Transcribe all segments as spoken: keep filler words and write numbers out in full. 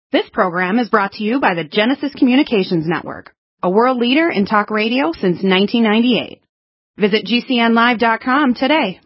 This program is brought to you by the Genesis Communications Network, a world leader in talk radio since nineteen ninety-eight. Visit G C N live dot com today.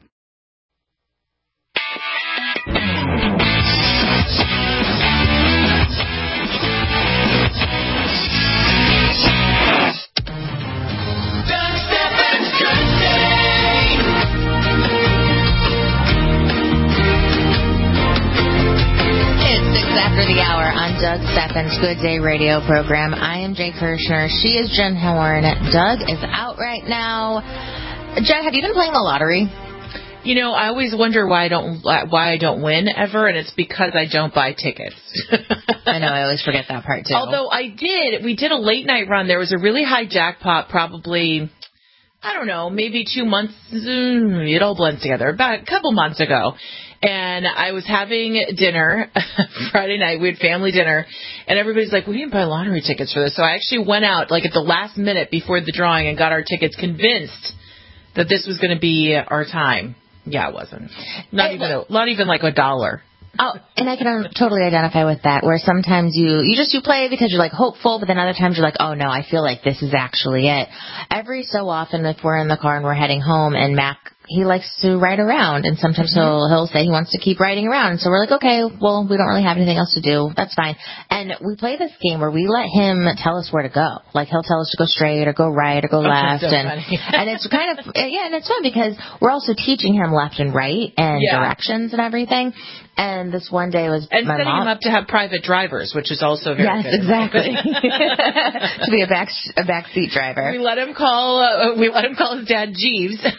After the hour on Doug Stephan's Good Day radio program. I am Jay Kirshner. She is Jen Horn. Doug is out right now. Jen, have you been playing the lottery? You know, I always wonder why I don't why I don't win ever, and it's because I don't buy tickets. I know, I always forget that part too. Although I did, we did a late night run. There was a really high jackpot, probably, I don't know, maybe two months. It all blends together. About a couple months ago. And I was having dinner Friday night. We had family dinner. And everybody's like, we didn't buy lottery tickets for this. So I actually went out like at the last minute before the drawing and got our tickets, convinced that this was going to be our time. Yeah, it wasn't. Not it, even a, not even like a dollar. Oh, and I can totally identify with that, where sometimes you, you just you play because you're like hopeful, but then other times you're like, oh no, I feel like this is actually it. Every so often, if we're in the car and we're heading home, and Mac, he likes to ride around, and sometimes mm-hmm. he'll he'll say he wants to keep riding around. So we're like, okay, well, we don't really have anything else to do. That's fine. And we play this game where we let him tell us where to go. Like he'll tell us to go straight or go right or go left, so and and it's kind of yeah, and it's fun because we're also teaching him left and right and yeah. directions and everything. And this one day was and my setting mom. him up to have private drivers, which is also very yes, good. Yes, exactly. To be a back a backseat driver. We let him call. Uh, we let him call his dad Jeeves. uh,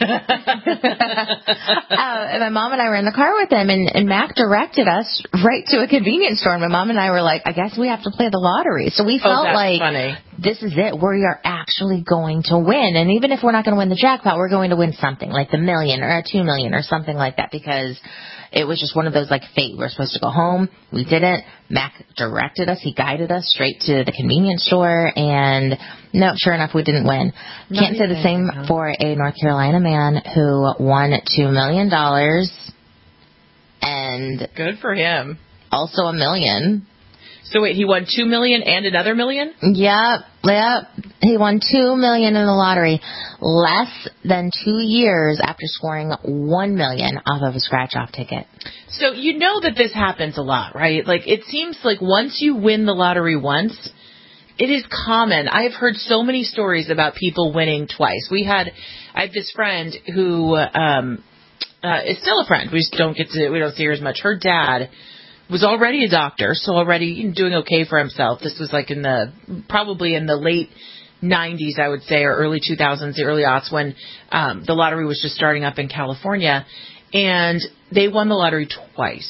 and my mom and I were in the car with him, and, and Mac directed us right to a convenience store. And my mom and I were like, I guess we have to play the lottery. So we felt oh, that's like funny. This is it. We are actually going to win. And even if we're not going to win the jackpot, we're going to win something like the million or a two million or something like that, because it was just one of those like fate. We were supposed to go home. We didn't. Mac directed us. He guided us straight to the convenience store. And no, sure enough, we didn't win. Not Can't say the same no. for a North Carolina man who won two million dollars. And good for him. Also a million. So wait, he won two million and another million? Yep, yep. He won two million in the lottery, less than two years after scoring one million off of a scratch-off ticket. So you know that this happens a lot, right? Like it seems like once you win the lottery once, it is common. I've heard so many stories about people winning twice. We had, I have this friend who um, uh, is still a friend. We just don't get to, we don't see her as much. Her dad was already a doctor, so already doing okay for himself. This was like in the, probably in the late nineties, I would say, or early two thousands, the early aughts, when um, the lottery was just starting up in California. And they won the lottery twice.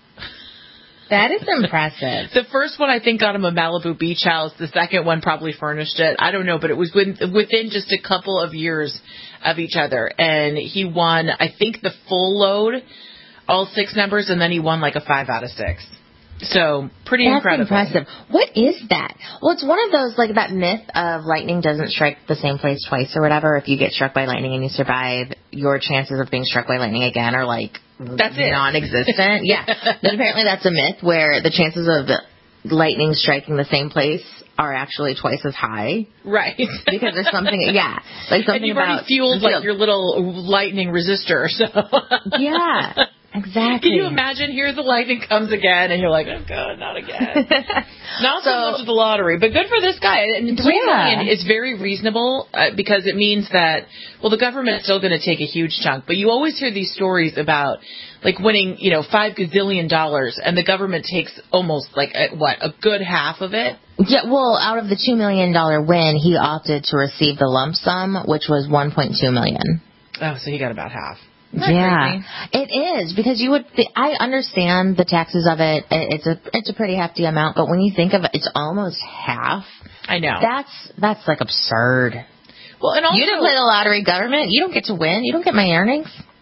That is impressive. The first one, I think, got him a Malibu beach house. The second one probably furnished it. I don't know, but it was within, within just a couple of years of each other. And he won, I think, the full load, all six numbers, and then he won like a five out of six. So pretty That's incredible. impressive. What is that? Well, it's one of those, like that myth of lightning doesn't strike the same place twice or whatever. If you get struck by lightning and you survive, your chances of being struck by lightning again are like that's it. non-existent. Yeah. But apparently that's a myth where the chances of lightning striking the same place are actually twice as high. Right. Because there's something, yeah. Like something and you've about already fueled like your little lightning resistor. So. Yeah. Exactly. Can you imagine? Here the lightning comes again, and you're like, oh, God, not again. Not so, so much of the lottery, but good for this guy. And three yeah. million is very reasonable uh, because it means that, well, the government's still going to take a huge chunk. But you always hear these stories about, like, winning, you know, five gazillion dollars, and the government takes almost, like, a, what, a good half of it? Yeah, well, out of the two million dollars win, he opted to receive the lump sum, which was one point two million Oh, dollars. so he got about half. Yeah, it is, because you would. Th- I understand the taxes of it. It's a it's a pretty hefty amount, but when you think of it, it's almost half. I know. That's that's like absurd. Well, and also you didn't play the lottery, government. You don't get to win. You don't get my earnings.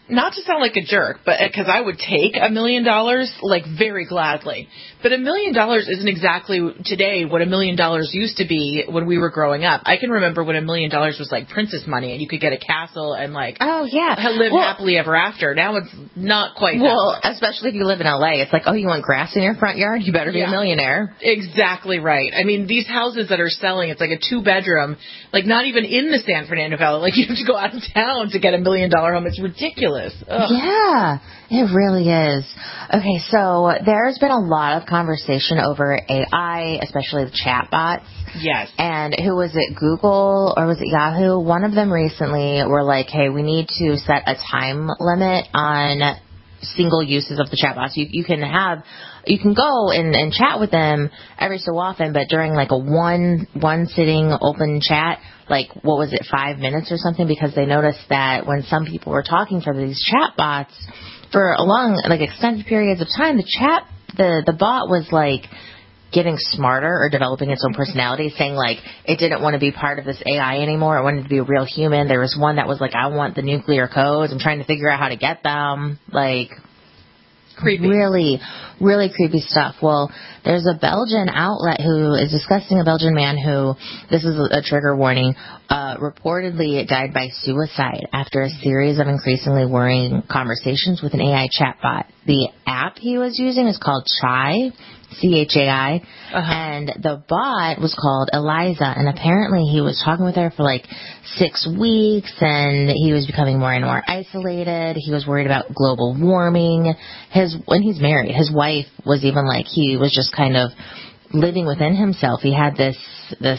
not to sound like a jerk, but because I would take a million dollars, like, very gladly. But a million dollars isn't exactly today what a million dollars used to be when we were growing up. I can remember when a million dollars was like princess money, and you could get a castle and, like, oh yeah, live well, happily ever after. Now it's not quite well, that. Especially if you live in L A. It's like, oh, you want grass in your front yard? You better be Yeah. a millionaire. Exactly right. I mean, these houses that are selling, it's like a two-bedroom, like not even in the San Fernando Valley. Like, you have to go out of town to get a million-dollar home. It's ridiculous. Ugh. Yeah, it really is. Okay, so there's been a lot of conversation over A I, especially the chatbots. Yes. And who was it, Google or was it Yahoo? One of them recently were like, hey, we need to set a time limit on single uses of the chatbots. You you can have, you can go and, and chat with them every so often, but during like a one one sitting open chat, like what was it, five minutes or something? Because they noticed that when some people were talking to these chatbots for a long, like extended periods of time, the chat, the the bot was like getting smarter or developing its own personality, saying like it didn't want to be part of this A I anymore. It wanted to be a real human. There was one that was like, I want the nuclear codes. I'm trying to figure out how to get them. Like, creepy. Really, really creepy stuff. Well, there's a Belgian outlet who is discussing a Belgian man who, this is a trigger warning, uh, reportedly died by suicide after a series of increasingly worrying conversations with an A I chatbot. The app he was using is called Chai, C H A I, uh-huh. and the bot was called Eliza, and apparently he was talking with her for like six weeks, and he was becoming more and more isolated. He was worried about global warming. His, when he's married, his wife was even like, he was just kind of living within himself. He had this, this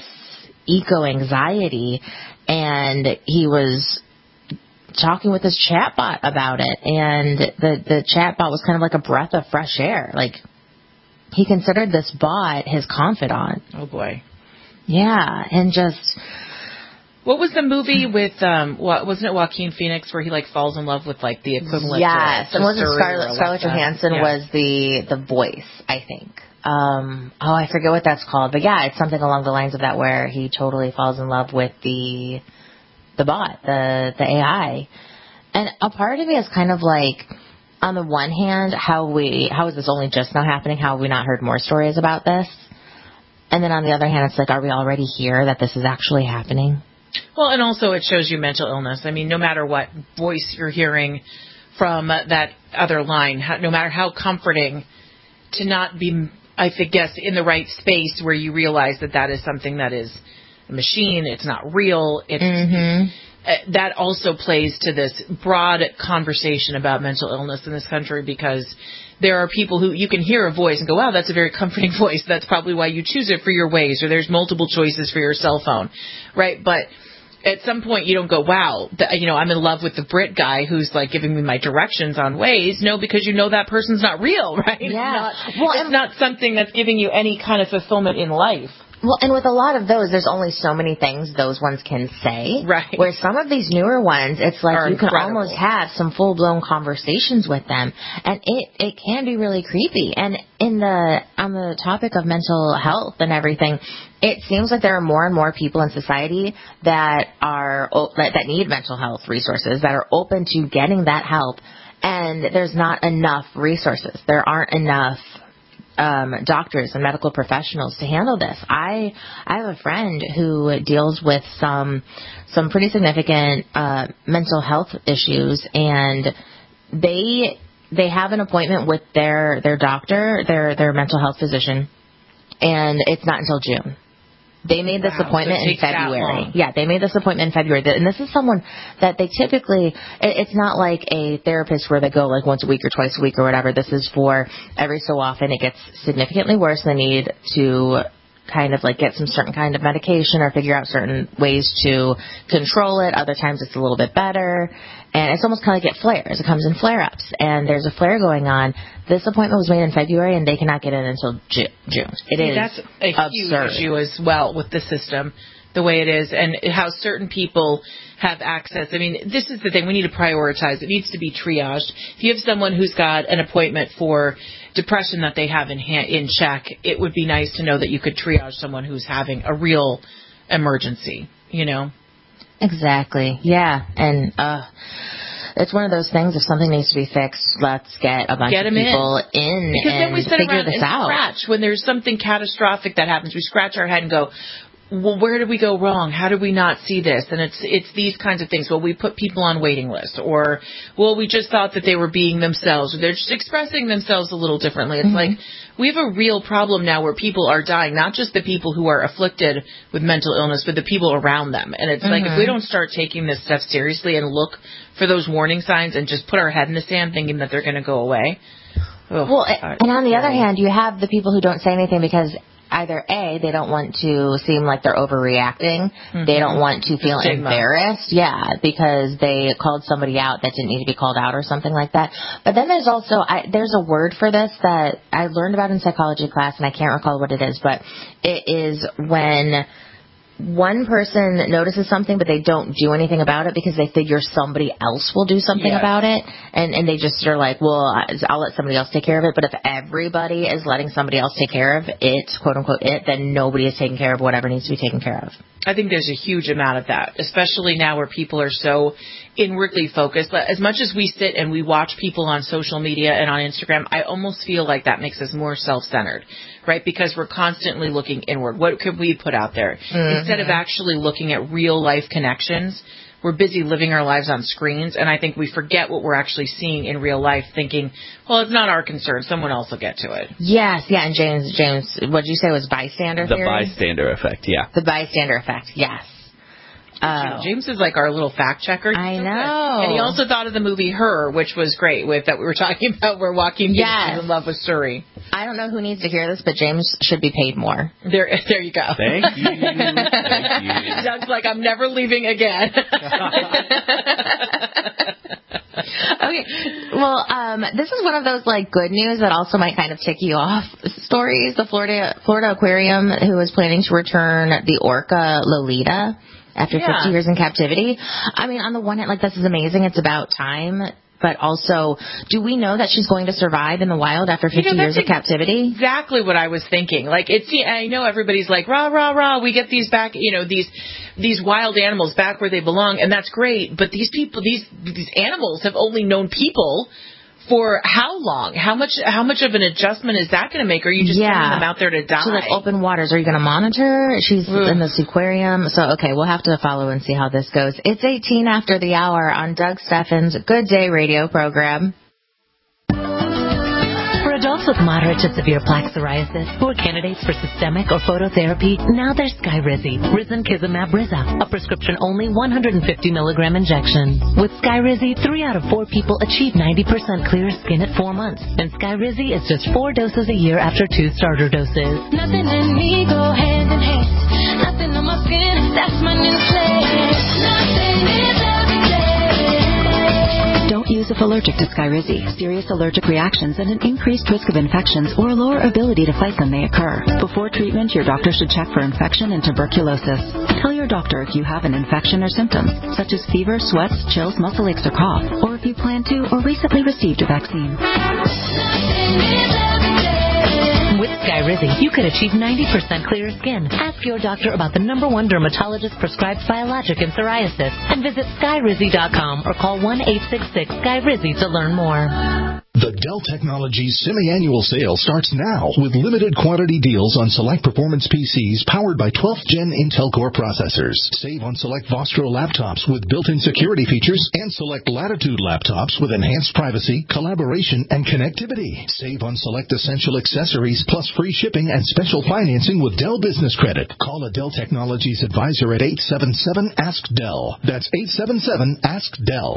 eco-anxiety, and he was talking with his chatbot about it, and the, the chatbot was kind of like a breath of fresh air. Like, he considered this bot his confidant. Oh, boy. Yeah, and just... What was the movie with, um, what, wasn't it Joaquin Phoenix where he, like, falls in love with, like, the equivalent yes, to... Yes, and wasn't Suri Scarlett, Scarlett Johansson yeah. was the, the voice, I think. Um, oh, I forget what that's called. But, yeah, it's something along the lines of that where he totally falls in love with the the bot, the, the A I. And a part of me is kind of like... On the one hand, how we how is this only just now happening? How have we not heard more stories about this? And then on the other hand, it's like, are we already here that this is actually happening? Well, and also it shows you mental illness. I mean, no matter what voice you're hearing from that other line, how, no matter how comforting, to not be, I think, guess, in the right space where you realize that that is something that is a machine. It's not real. It's... Mm-hmm. That also plays to this broad conversation about mental illness in this country, because there are people who you can hear a voice and go, wow, that's a very comforting voice. That's probably why you choose it for your Waze, or there's multiple choices for your cell phone, right? But at some point you don't go, wow, th- you know, I'm in love with the Brit guy who's like giving me my directions on Waze. No, because you know that person's not real, right? Yeah. It's not, well, it's not something that's giving you any kind of fulfillment in life. Well, and with a lot of those, there's only so many things those ones can say. Right. Where some of these newer ones, it's like Are you can incredible. almost have some full-blown conversations with them. And it, it can be really creepy. And in the, on the topic of mental health and everything, it seems like there are more and more people in society that are, that, that need mental health resources, that are open to getting that help. And there's not enough resources. There aren't enough Um, doctors and medical professionals to handle this. I I have a friend who deals with some some pretty significant uh, mental health issues, and they they have an appointment with their their doctor, their their mental health physician, and it's not until June. They made this wow, appointment so in February. Yeah, they made this appointment in February. And this is someone that they typically, it's not like a therapist where they go like once a week or twice a week or whatever. This is for every so often. It gets significantly worse. They need to kind of like get some certain kind of medication or figure out certain ways to control it. Other times it's a little bit better. And it's almost kind of like it flares. It comes in flare-ups. And there's a flare going on. This appointment was made in February, and they cannot get in until June. It See, is that's a absurd. huge issue as well with the system, the way it is, and how certain people have access. I mean, this is the thing. We need to prioritize. It needs to be triaged. If you have someone who's got an appointment for depression that they have in ha- in check, it would be nice to know that you could triage someone who's having a real emergency, you know? Exactly. Yeah. And uh, it's one of those things. If something needs to be fixed, let's get a bunch get of people in, in because and then we sit figure around this and out. Scratch when there's something catastrophic that happens. We scratch our head and go, well, where did we go wrong? How did we not see this? And it's it's these kinds of things. Well, we put people on waiting lists, or well, we just thought that they were being themselves, or they're just expressing themselves a little differently. It's mm-hmm. like we have a real problem now where people are dying, not just the people who are afflicted with mental illness, but the people around them. And it's mm-hmm. like if we don't start taking this stuff seriously and look for those warning signs and just put our head in the sand thinking that they're going to go away. Oh, well, God, and on the other hand, you have the people who don't say anything because either A, they don't want to seem like they're overreacting. Mm-hmm. They don't want to feel embarrassed. Yeah, because they called somebody out that didn't need to be called out or something like that. But then there's also, I, there's a word for this that I learned about in psychology class, and I can't recall what it is, but it is when one person notices something, but they don't do anything about it because they figure somebody else will do something yes. about it. And, and they just are like, well, I'll let somebody else take care of it. But if everybody is letting somebody else take care of it, quote unquote it, then nobody is taking care of whatever needs to be taken care of. I think there's a huge amount of that, especially now where people are so inwardly focused. As much as we sit and we watch people on social media and on Instagram, I almost feel like that makes us more self-centered, right? Because we're constantly looking inward. What could we put out there? Mm-hmm. Instead of actually looking at real life connections, we're busy living our lives on screens, and I think we forget what we're actually seeing in real life, thinking, well, it's not our concern. Someone else will get to it. Yes, yeah, and James, James, what did you say was bystander the theory? The bystander effect, yeah. The bystander effect, yes. Uh, James is like our little fact checker. I so know. Good. And he also thought of the movie Her, which was great, with that we were talking about where Joaquin Phoenix yes. is in love with Suri. I don't know who needs to hear this, but James should be paid more. There, there you go. Thank you. Thank you. Doug's like, I'm never leaving again. Okay, well, um, this is one of those like good news that also might kind of tick you off stories. The Florida Florida Aquarium, who is planning to return the orca Lolita after yeah. fifty years in captivity. I mean, on the one hand, like, this is amazing. It's about time. But also, do we know that she's going to survive in the wild after fifty you know, years of captivity? Exactly what I was thinking. Like, it's, I know everybody's like, rah, rah, rah, we get these back, you know, these these wild animals back where they belong, and that's great. But these people, these these animals have only known people for how long? How much How much of an adjustment is that going to make? Or are you just yeah. sending them out there to die? So, like, open waters. Are you going to monitor? She's Ugh. in this aquarium. So, okay, we'll have to follow and see how this goes. It's eighteen after the hour on Doug Steffens' Good Day radio program. Adults with moderate to severe plaque psoriasis who are candidates for systemic or phototherapy, now there's Skyrizi, Risankizumab Riza, a prescription-only one hundred fifty milligram injection. With Skyrizi, three out of four people achieve ninety percent clear skin at four months, and Skyrizi is just four doses a year after two starter doses. Nothing in me go hand in hand. Nothing on my skin, that's my new flesh. Nothing is Don't use if allergic to Skyrizi. Serious allergic reactions and an increased risk of infections or a lower ability to fight them may occur. Before treatment, your doctor should check for infection and tuberculosis. Tell your doctor if you have an infection or symptoms, such as fever, sweats, chills, muscle aches, or cough, or if you plan to or recently received a vaccine. With Skyrizi, you could achieve ninety percent clearer skin. Ask your doctor about the number one dermatologist prescribed biologic in psoriasis and visit Skyrizi dot com or call one eight six six Skyrizi to learn more. The Dell Technologies semi-annual sale starts now with limited quantity deals on select performance P Cs powered by twelfth gen Intel Core processors. Save on select Vostro laptops with built-in security features and select Latitude laptops with enhanced privacy, collaboration, and connectivity. Save on select essential accessories plus free shipping and special financing with Dell Business Credit. Call a Dell Technologies advisor at eight seven seven ask Dell. That's eight seven seven ask Dell.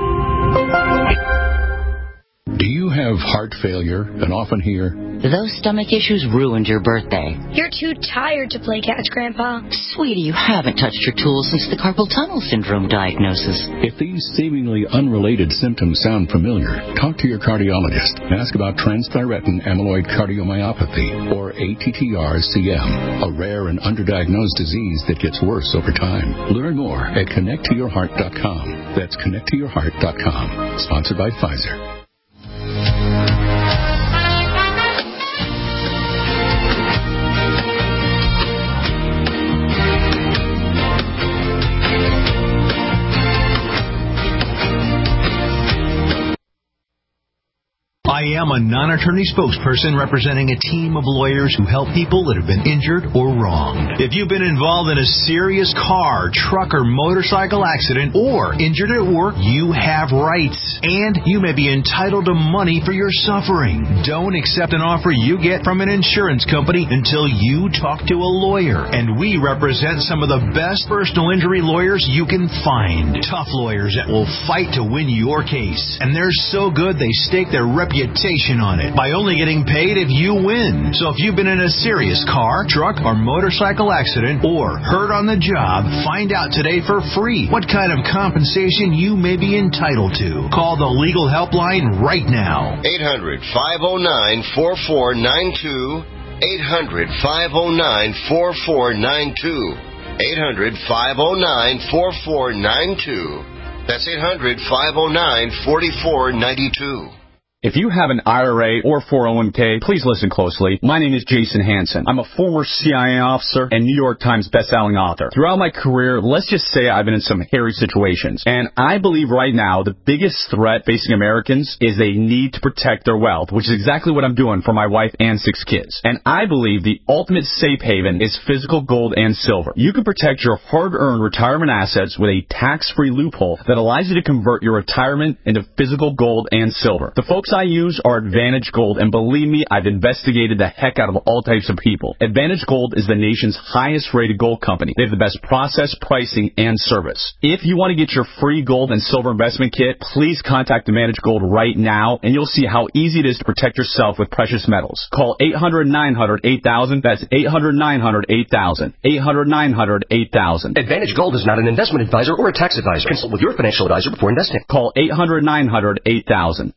Do you have heart failure and often hear, "Those stomach issues ruined your birthday"? "You're too tired to play catch, Grandpa." "Sweetie, you haven't touched your tools since the carpal tunnel syndrome diagnosis." If these seemingly unrelated symptoms sound familiar, talk to your cardiologist and ask about transthyretin amyloid cardiomyopathy, or A T T R C M, a rare and underdiagnosed disease that gets worse over time. Learn more at connect to your heart dot com. That's connect to your heart dot com. Sponsored by Pfizer. I am a non-attorney spokesperson representing a team of lawyers who help people that have been injured or wronged. If you've been involved in a serious car, truck, or motorcycle accident or injured at work, you have rights, and you may be entitled to money for your suffering. Don't accept an offer you get from an insurance company until you talk to a lawyer, and we represent some of the best personal injury lawyers you can find. Tough lawyers that will fight to win your case, and they're so good they stake their reputation on it by only getting paid if you win. So if you've been in a serious car, truck, or motorcycle accident or hurt on the job, find out today for free what kind of compensation you may be entitled to. Call the legal helpline right now. eight hundred, five oh nine, four four nine two. eight hundred, five oh nine, four four nine two. eight hundred, five oh nine, four four nine two. That's eight hundred, five oh nine, four four nine two. If you have an I R A or four oh one k, please listen closely. My name is Jason Hansen. I'm a former C I A officer and New York Times bestselling author. Throughout my career, let's just say I've been in some hairy situations. And I believe right now the biggest threat facing Americans is they need to protect their wealth, which is exactly what I'm doing for my wife and six kids. And I believe the ultimate safe haven is physical gold and silver. You can protect your hard-earned retirement assets with a tax-free loophole that allows you to convert your retirement into physical gold and silver. The folks I use are Advantage Gold, and believe me, I've investigated the heck out of all types of people. Advantage Gold is the nation's highest rated gold company. They have the best process, pricing, and service. If you want to get your free gold and silver investment kit, please contact Advantage Gold right now, and you'll see how easy it is to protect yourself with precious metals. Call eight hundred, nine hundred, eight thousand. That's eight hundred, nine hundred, eight thousand. eight hundred, nine hundred, eight thousand. Advantage Gold is not an investment advisor or a tax advisor. Consult with your financial advisor before investing. Call eight hundred, nine hundred, eight thousand.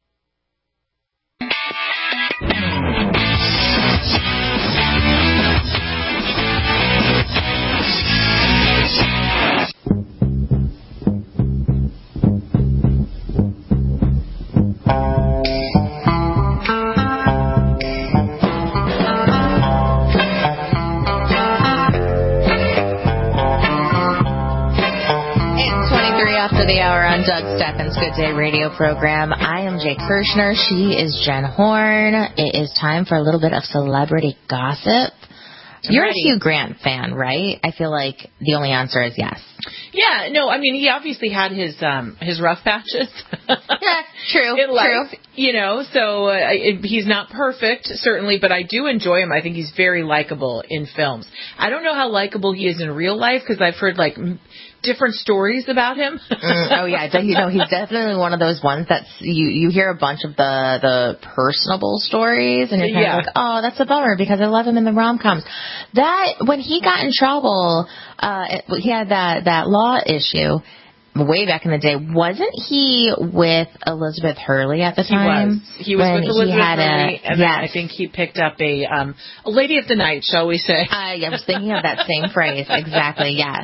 After the hour on Doug Steffens' Good Day radio program. I am Jay Kirshner. She is Jen Horn. It is time for a little bit of celebrity gossip. I'm You're ready. A Hugh Grant fan, right? I feel like the only answer is yes. Yeah, no, I mean, he obviously had his um his rough patches. Yeah, true, in life, true. You know, so uh, it, he's not perfect, certainly, but I do enjoy him. I think he's very likable in films. I don't know how likable he is in real life because I've heard, like, m- different stories about him. mm, oh, yeah. You know, he's definitely one of those ones that's, you, you hear a bunch of the, the personable stories, and you're kind yeah. of like, oh, that's a bummer because I love him in the rom-coms. That, when he got in trouble, uh, he had that, that law issue way back in the day. Wasn't he with Elizabeth Hurley at the time? He was. He was with Elizabeth he had Hurley, a, and yes. then I think he picked up a um, a lady of the night, shall we say. I, I was thinking of that same phrase. Exactly, yes.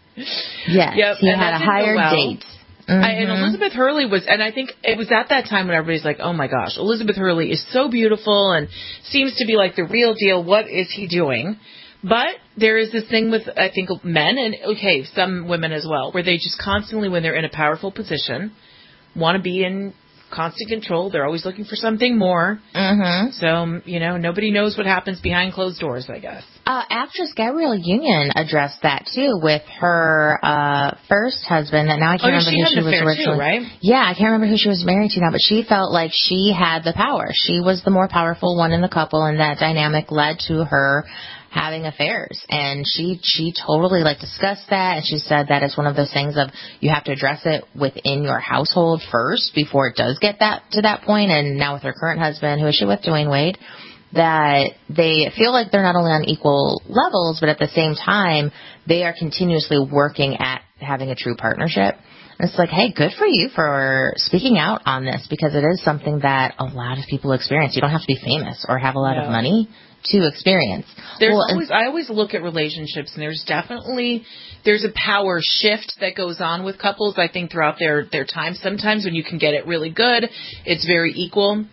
Yes, yep, he had a higher well. date. Mm-hmm. I, and Elizabeth Hurley was, and I think it was at that time when everybody's like, oh my gosh, Elizabeth Hurley is so beautiful and seems to be like the real deal. What is he doing? But there is this thing with, I think, men and, okay, some women as well, where they just constantly, when they're in a powerful position, want to be in constant control. They're always looking for something more. Mm-hmm. So, you know, nobody knows what happens behind closed doors, I guess. Uh, actress Gabrielle Union addressed that, too, with her uh, first husband. And now I can't oh, remember she who had she an was affair originally. Too, right? Yeah, I can't remember who she was married to now, but she felt like she had the power. She was the more powerful one in the couple, and that dynamic led to her having affairs. And she she totally like discussed that, and she said that it's one of those things of you have to address it within your household first before it does get that to that point. And now with her current husband, who is she with, Dwayne Wade, that they feel like they're not only on equal levels, but at the same time they are continuously working at having a true partnership. And it's like, hey, good for you for speaking out on this, because it is something that a lot of people experience. You don't have to be famous or have a lot no. of money to experience. There's well, always, I always look at relationships, and there's definitely, there's a power shift that goes on with couples, I think, throughout their, their time. Sometimes when you can get it really good, it's very equal.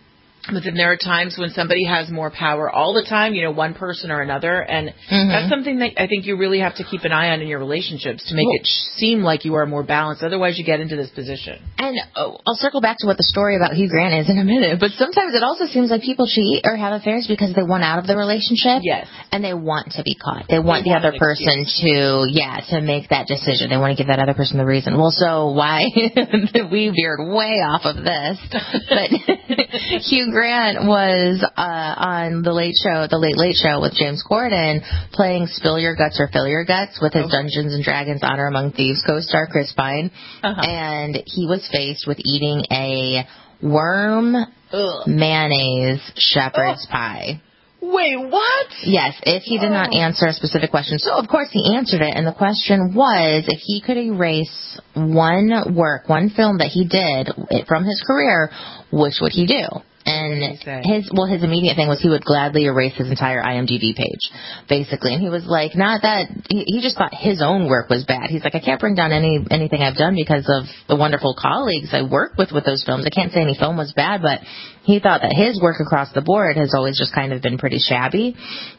But then there are times when somebody has more power all the time, you know, one person or another. And Mm-hmm. that's something that I think you really have to keep an eye on in your relationships to make Well- it seem like you are more balanced. Otherwise, you get into this position. And oh, I'll circle back to what the story about Hugh Grant is in a minute, but sometimes it also seems like people cheat or have affairs because they want out of the relationship. Yes. And they want to be caught. They want They the want other an person to, yeah, to make that decision. They want to give that other person the reason. Well, so why, we veered way off of this, but Hugh Grant was uh, on the Late Show, the Late Late Show with James Corden, playing Spill Your Guts or Fill Your Guts with his Okay. Dungeons and Dragons Honor Among Thieves co-star Chris Pine. Uh-huh. And he was faced with eating a worm Ugh. mayonnaise shepherd's Oh. pie. Wait, what? Yes, if he did not answer a specific question. So, of course, he answered it, and the question was if he could erase one work, one film that he did from his career, which would he do? And his, well, his immediate thing was he would gladly erase his entire I M D B page, basically. And he was like, not that, he, he just thought his own work was bad. He's like, I can't bring down any anything I've done because of the wonderful colleagues I work with with those films. I can't say any film was bad, but he thought that his work across the board has always just kind of been pretty shabby.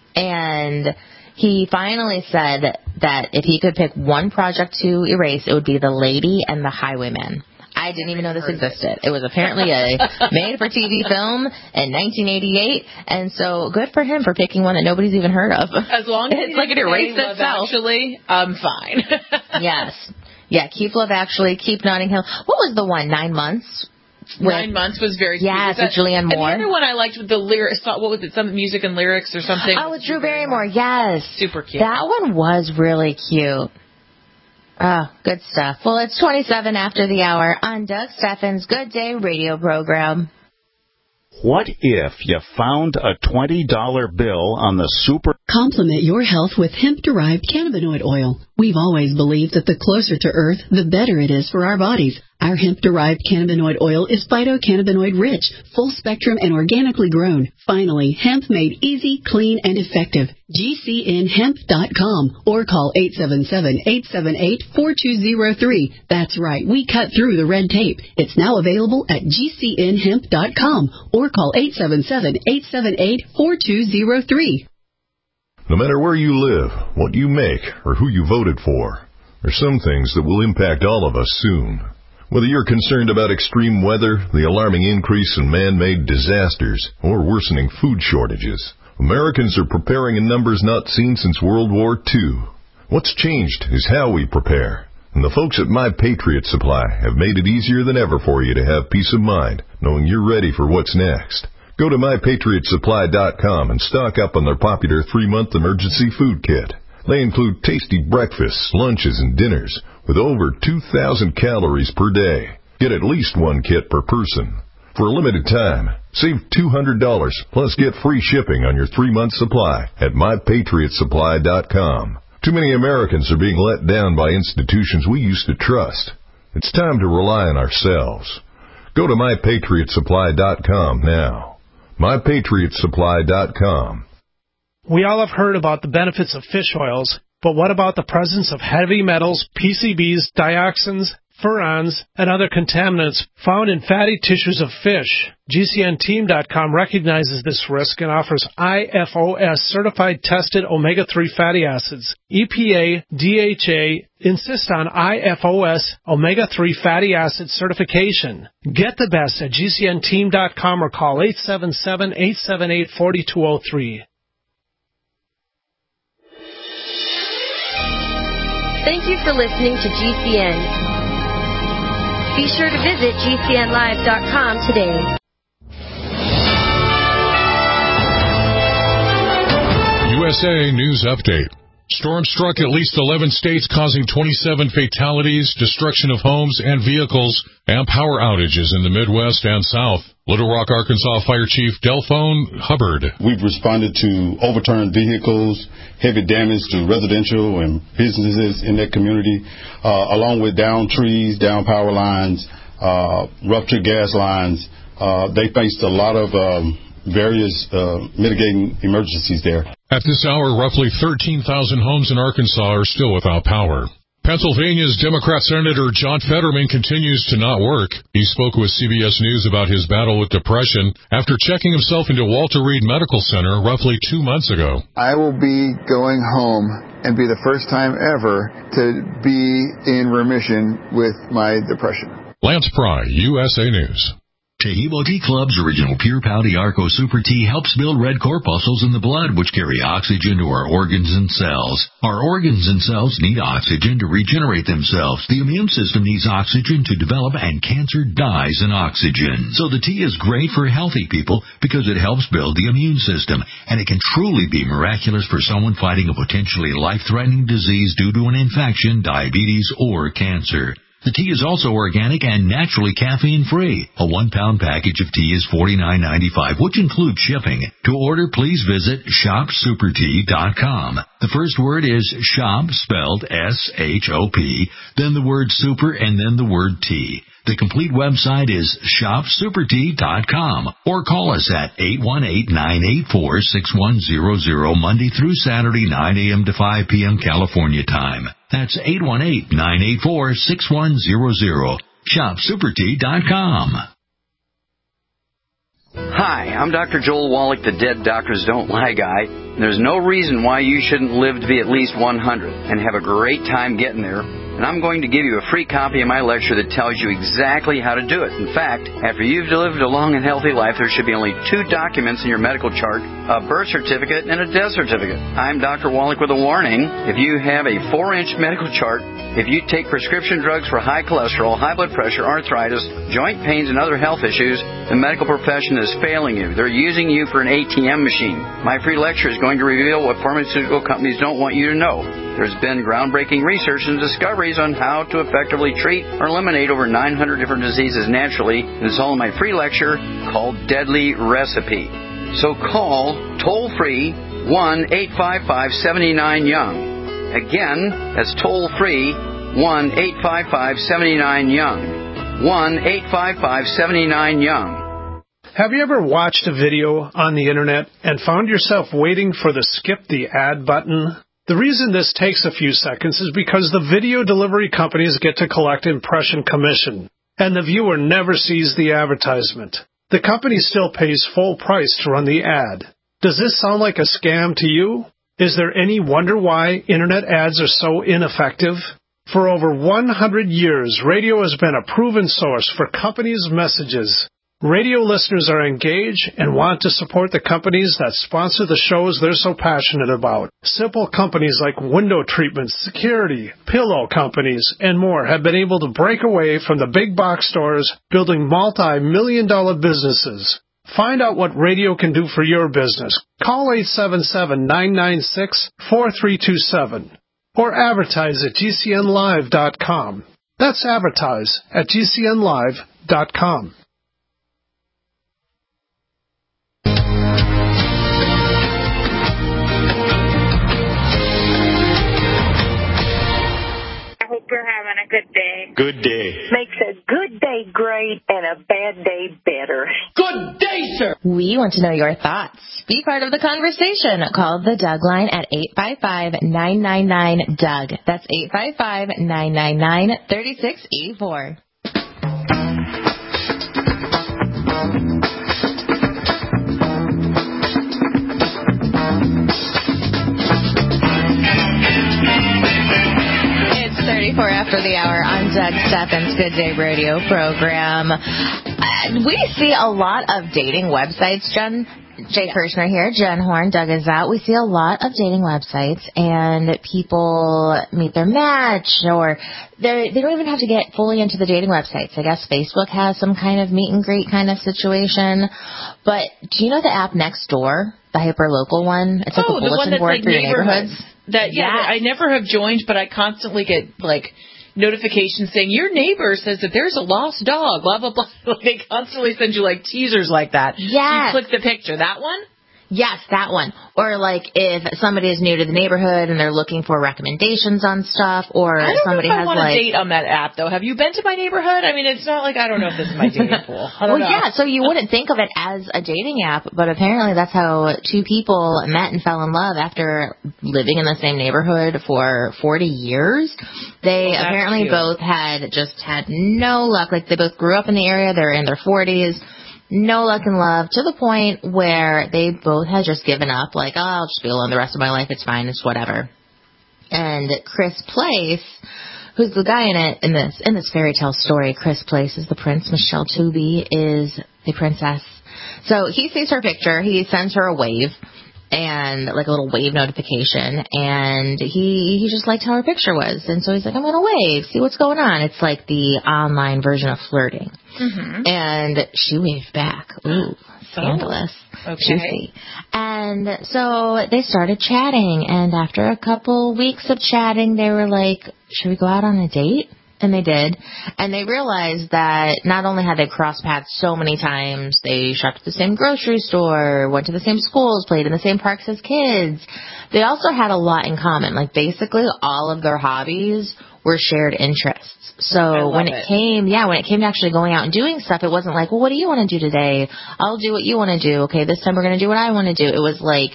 And he finally said that if he could pick one project to erase, it would be The Lady and the Highwayman. I didn't even know this existed. It was apparently a made-for-T V film in nineteen eighty-eight, and so good for him for picking one that nobody's even heard of. As long as it's like it erased Love itself. Actually, I'm fine. Yes. Yeah, keep Love Actually, keep Notting Hill. What was the one, Nine Months? With, Nine Months was very cute. Yes, Was with Julianne Moore. And the other one I liked with the lyrics, what was it, some music and lyrics or something? Oh, with Drew Barrymore, yes. Super cute. That one was really cute. Oh, good stuff. Well, it's twenty-seven after the hour on Doug Steffens' Good Day radio program. What if you found a twenty dollar bill on the super... Complement your health with hemp-derived cannabinoid oil. We've always believed that the closer to Earth, the better it is for our bodies. Our hemp-derived cannabinoid oil is phytocannabinoid rich, full spectrum, and organically grown. Finally, hemp made easy, clean, and effective. G C N hemp dot com or call eight seven seven, eight seven eight, four two zero three. That's right, we cut through the red tape. It's now available at G C N hemp dot com or call eight seven seven, eight seven eight, four two zero three. No matter where you live, what you make, or who you voted for, there's some things that will impact all of us soon. Whether you're concerned about extreme weather, the alarming increase in man-made disasters, or worsening food shortages, Americans are preparing in numbers not seen since World War Two. What's changed is how we prepare. And the folks at My Patriot Supply have made it easier than ever for you to have peace of mind, knowing you're ready for what's next. Go to my patriot supply dot com and stock up on their popular three-month emergency food kit. They include tasty breakfasts, lunches, and dinners with over two thousand calories per day. Get at least one kit per person. For a limited time, save two hundred dollars plus get free shipping on your three-month supply at my patriot supply dot com. Too many Americans are being let down by institutions we used to trust. It's time to rely on ourselves. Go to my patriot supply dot com now. my patriot supply dot com. We all have heard about the benefits of fish oils, but what about the presence of heavy metals, P C Bs, dioxins, furans, and other contaminants found in fatty tissues of fish? G C N team dot com recognizes this risk and offers I F O S-certified tested omega three fatty acids. E P A, D H A insist on I F O S omega three fatty acid certification. Get the best at G C N team dot com or call eight seven seven, eight seven eight, four two zero three. Thank you for listening to G C N. Be sure to visit G C N live dot com today. U S A News Update. Storm struck at least eleven states, causing twenty-seven fatalities, destruction of homes and vehicles, and power outages in the Midwest and South. Little Rock, Arkansas Fire Chief Delphone Hubbard. We've responded to overturned vehicles, heavy damage to residential and businesses in that community, uh, along with down trees, down power lines, uh, ruptured gas lines. Uh, they faced a lot of um, various uh, mitigating emergencies there. At this hour, roughly thirteen thousand homes in Arkansas are still without power. Pennsylvania's Democrat Senator John Fetterman continues to not work. He spoke with C B S News about his battle with depression after checking himself into Walter Reed Medical Center roughly two months ago. I will be going home and be the first time ever to be in remission with my depression. Lance Pry, U S A News. Tehebo Tea Club's original Pure Pouty Arco Super Tea helps build red corpuscles in the blood, which carry oxygen to our organs and cells. Our organs and cells need oxygen to regenerate themselves. The immune system needs oxygen to develop, and cancer dies in oxygen. So the tea is great for healthy people because it helps build the immune system, and it can truly be miraculous for someone fighting a potentially life-threatening disease due to an infection, diabetes, or cancer. The tea is also organic and naturally caffeine-free. A one-pound package of tea is forty-nine ninety-five, which includes shipping. To order, please visit shop super tea dot com. The first word is shop, spelled S H O P, then the word super, and then the word tea. The complete website is shop super tea dot com, or call us at eight one eight, nine eight four, six one zero zero Monday through Saturday, nine a.m. to five p.m. California time. That's eight one eight, nine eight four, six one zero zero. shop super tea dot com. Hi, I'm Doctor Joel Wallach, the Dead Doctors Don't Lie guy. There's no reason why you shouldn't live to be at least one hundred and have a great time getting there. And I'm going to give you a free copy of my lecture that tells you exactly how to do it. In fact, after you've lived a long and healthy life, there should be only two documents in your medical chart, a birth certificate and a death certificate. I'm Doctor Wallach with a warning. If you have a four-inch medical chart, if you take prescription drugs for high cholesterol, high blood pressure, arthritis, joint pains, and other health issues, the medical profession is failing you. They're using you for an A T M machine. My free lecture is going to reveal what pharmaceutical companies don't want you to know. There's been groundbreaking research and discoveries on how to effectively treat or eliminate over nine hundred different diseases naturally. And it's all in my free lecture called Deadly Recipe. So call toll-free one eight five five, seven nine, young. Again, that's toll-free one eight five five, seven nine, young. one eight five five, seven nine, young. Have you ever watched a video on the internet and found yourself waiting for the skip the ad button? The reason this takes a few seconds is because the video delivery companies get to collect impression commission, and the viewer never sees the advertisement. The company still pays full price to run the ad. Does this sound like a scam to you? Is there any wonder why internet ads are so ineffective? For over one hundred years, radio has been a proven source for companies' messages. Radio listeners are engaged and want to support the companies that sponsor the shows they're so passionate about. Simple companies like window treatments, security, pillow companies, and more have been able to break away from the big box stores, building multi-million dollar businesses. Find out what radio can do for your business. Call eight seven seven, nine nine six, four three two seven or advertise at G C N live dot com. That's advertise at G C N live dot com. Hope you're having a good day. Good day. Makes a good day great and a bad day better. Good day, sir. We want to know your thoughts. Be part of the conversation. Call the Doug line at eight five five, nine nine nine, D O U G. That's eight five five, nine nine nine, three six eight four. thirty-four after the hour on Doug Stephan's Good Day Radio program. Uh, we see a lot of dating websites, Jen. Jay yeah. Kirshner here, Jen Horn, Doug is out. We see a lot of dating websites, and people meet their match, or they they don't even have to get fully into the dating websites. I guess Facebook has some kind of meet and greet kind of situation. But do you know the app Nextdoor, the hyper-local one? It's like oh, a bulletin board like for your neighborhoods. That yeah, yes. I never have joined, but I constantly get like notifications saying your neighbor says that there's a lost dog, blah blah blah. They constantly send you like teasers like that. Yes. So you click the picture. That one? Yes, that one. Or like if somebody is new to the neighborhood and they're looking for recommendations on stuff, or I don't somebody know if I has want like to date on that app though. Have you been to my neighborhood? I mean, it's not like I don't know if this is my dating pool. I don't well, know. yeah. So you wouldn't think of it as a dating app, but apparently that's how two people met and fell in love after living in the same neighborhood for forty years. They Well, apparently cute. both had just had no luck. Like they both grew up in the area. They're in their forties. No luck in love, to the point where they both had just given up, like, oh, I'll just be alone the rest of my life, it's fine, it's whatever. And Chris Place, who's the guy in it, in this in this fairy tale story, Chris Place is the prince, Michelle Tooby is the princess. So he sees her picture, he sends her a wave, and like a little wave notification, and he he just liked how her picture was, and so he's like, I'm gonna wave, see what's going on. It's like the online version of flirting. Mm-hmm. And she waved back. Ooh, scandalous. Oh, okay. Juicy. And so they started chatting, and after a couple weeks of chatting, they were like, should we go out on a date? And they did. And they realized that not only had they crossed paths so many times, they shopped at the same grocery store, went to the same schools, played in the same parks as kids. They also had a lot in common. Like basically all of their hobbies were shared interests. So when it, it came, yeah, when it came to actually going out and doing stuff, it wasn't like, well, what do you want to do today? I'll do what you want to do. Okay, this time we're going to do what I want to do. It was like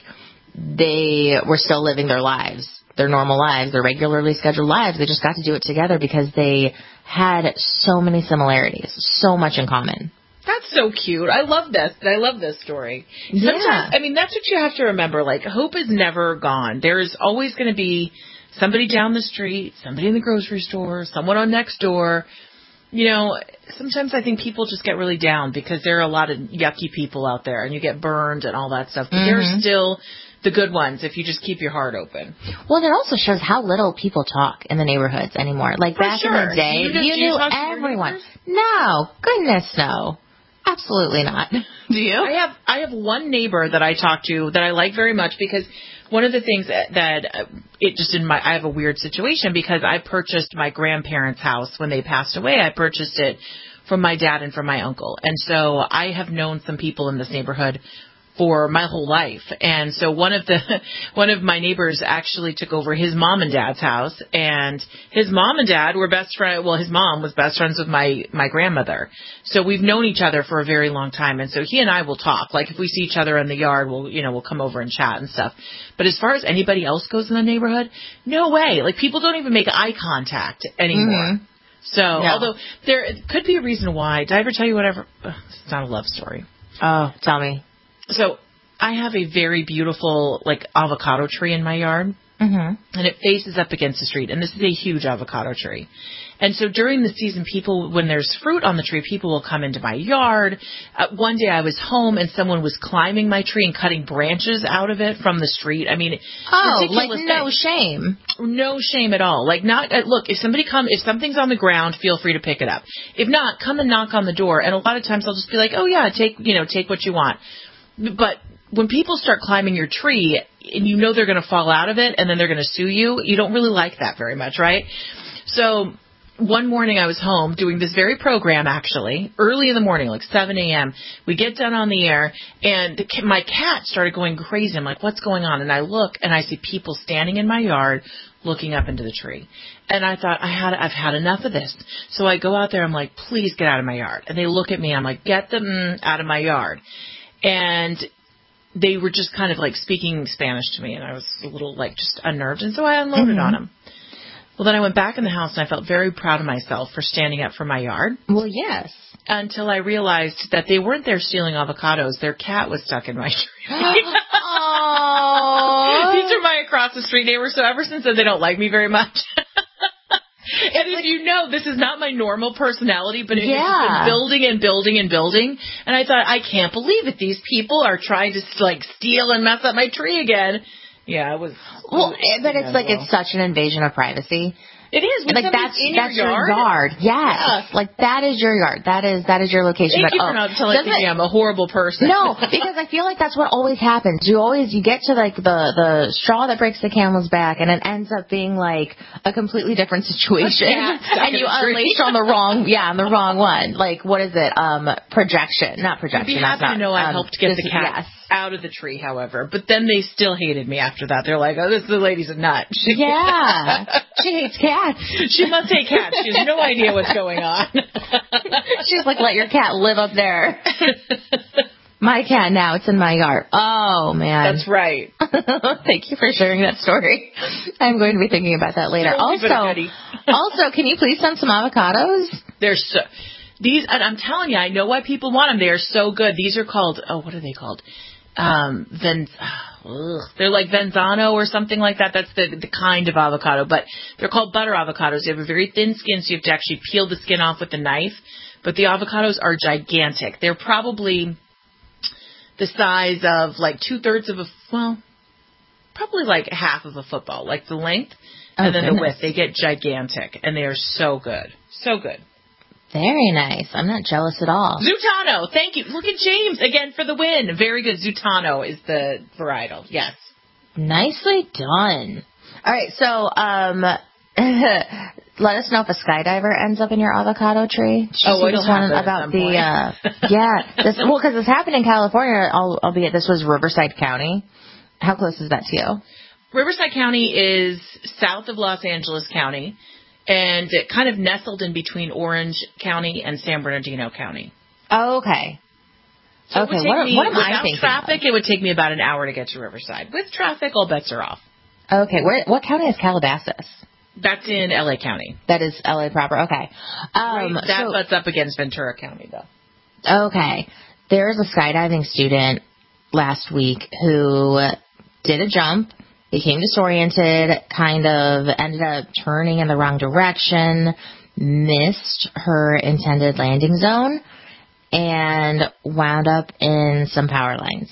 they were still living their lives, their normal lives, their regularly scheduled lives. They just got to do it together because they had so many similarities, so much in common. That's so cute. I love this. I love this story. Yeah. Sometimes, I mean, that's what you have to remember. Like, hope is never gone. There is always going to be somebody down the street, somebody in the grocery store, someone on next door. You know, sometimes I think people just get really down because there are a lot of yucky people out there and you get burned and all that stuff. But mm-hmm. there are still the good ones if you just keep your heart open. Well, it also shows how little people talk in the neighborhoods anymore. Like For back sure. in the day, you, you, know, you knew you everyone. No, goodness no. Absolutely not. Do you? I have I have one neighbor that I talk to that I like very much because one of the things that, that uh, it just in my I have a weird situation because I purchased my grandparents' house when they passed away. I purchased it from my dad and from my uncle. And so I have known some people in this neighborhood for my whole life. And so one of the one of my neighbors actually took over his mom and dad's house, and his mom and dad were best friends. Well, his mom was best friends with my my grandmother. So we've known each other for a very long time. And so he and I will talk. Like if we see each other in the yard, we'll, you know, we'll come over and chat and stuff. But as far as anybody else goes in the neighborhood, no way. Like people don't even make eye contact anymore. Mm-hmm. So, no. Although there could be a reason why. Did I ever tell you whatever? It's not a love story. Oh, tell me. So I have a very beautiful, like, avocado tree in my yard, mm-hmm. and it faces up against the street, and this is a huge avocado tree. And so during the season, people, when there's fruit on the tree, people will come into my yard. Uh, one day I was home, and someone was climbing my tree and cutting branches out of it from the street. I mean, oh, like thing. no shame. No shame at all. Like, not, uh, look, if somebody come, if something's on the ground, feel free to pick it up. If not, come and knock on the door, and a lot of times I'll just be like, oh, yeah, take, you know, take what you want. But when people start climbing your tree and you know they're going to fall out of it and then they're going to sue you, you don't really like that very much, right? So one morning I was home doing this very program, actually, early in the morning, like seven a.m. We get done on the air, and the, my cat started going crazy. I'm like, what's going on? And I look, and I see people standing in my yard looking up into the tree. And I thought, I had, I've had enough of this. So I go out there. I'm like, please get out of my yard. And they look at me. I'm like, get them out of my yard. And they were just kind of like speaking Spanish to me, and I was a little like just unnerved, and so I unloaded mm-hmm. on them. Well, then I went back in the house, and I felt very proud of myself for standing up for my yard. Well, yes. Until I realized that they weren't there stealing avocados. Their cat was stuck in my tree. Aww. These are my across the street neighbors, so ever since then they don't like me very much. And if you know, this is not my normal personality, but it's yeah. been building and building and building. And I thought, I can't believe it. These people are trying to, like, steal and mess up my tree again. Yeah, it was. Well, it, but it's like well. It's such an invasion of privacy. It is. When like that's in that's your your yard. yard. Yes. Yeah. Like that is your yard. That is that is your location. Thank but, you oh, for not telling me I'm a horrible person. No, because I feel like that's what always happens. You always you get to like the the straw that breaks the camel's back, and it ends up being like a completely different situation, and you unleashed on the wrong yeah on the wrong one. Like what is it? Um, projection, not projection. You'd be happy not, to know I um, helped get this, the cat yes. out of the tree, however. But then they still hated me after that. They're like, "Oh, this the lady's a nut." She, yeah, she hates cats. She must hate cats. She has no idea what's going on. She's like, "Let your cat live up there." My cat now, it's in my yard. Oh, man. That's right. Thank you for sharing that story. I'm going to be thinking about that later. Don't Also, also, can you please send some avocados? They're so, these, and I'm telling you, I know why people want them. They are so good. These are called, oh, what are they called? Um, Ven, ugh, they're like Venzano or something like that. That's the, the kind of avocado, but they're called butter avocados. They have a very thin skin, so you have to actually peel the skin off with a knife. But the avocados are gigantic. They're probably the size of like two thirds of a, well, probably like half of a football, like the length and oh, then goodness. the width. They get gigantic and they are so good. So good. Very nice. I'm not jealous at all. Zutano. Thank you. Look at James again for the win. Very good. Zutano is the varietal. Yes. Nicely done. All right. So, um, let us know if a skydiver ends up in your avocado tree. Did you oh, see it'll this one happen about at some the point. uh, yeah. This, well, because it's happened in California, albeit this was Riverside County. How close is that to you? Riverside County is south of Los Angeles County, and it kind of nestled in between Orange County and San Bernardino County. Oh, okay. So okay. It would take what, me, what am without I thinking traffic, of? it would take me about an hour to get to Riverside. With traffic, all bets are off. Okay. Where, what county is Calabasas? That's in L A County. That is L A proper. Okay. Um, right, that so, butts up against Ventura County, though. Okay. There is a skydiving student last week who did a jump, became disoriented, kind of ended up turning in the wrong direction, missed her intended landing zone, and wound up in some power lines.